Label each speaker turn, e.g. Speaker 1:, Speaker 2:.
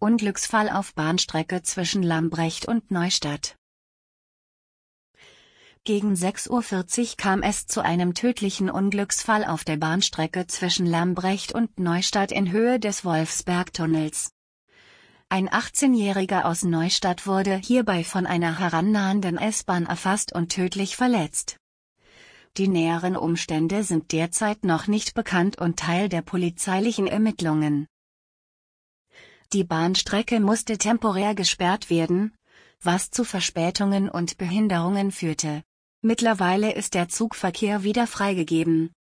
Speaker 1: Unglücksfall auf Bahnstrecke zwischen Lambrecht und Neustadt. Gegen 6:40 Uhr kam es zu einem tödlichen Unglücksfall auf der Bahnstrecke zwischen Lambrecht und Neustadt in Höhe des Wolfsbergtunnels. Ein 18-Jähriger aus Neustadt wurde hierbei von einer herannahenden S-Bahn erfasst und tödlich verletzt. Die näheren Umstände sind derzeit noch nicht bekannt und Teil der polizeilichen Ermittlungen. Die Bahnstrecke musste temporär gesperrt werden, was zu Verspätungen und Behinderungen führte. Mittlerweile ist der Zugverkehr wieder freigegeben.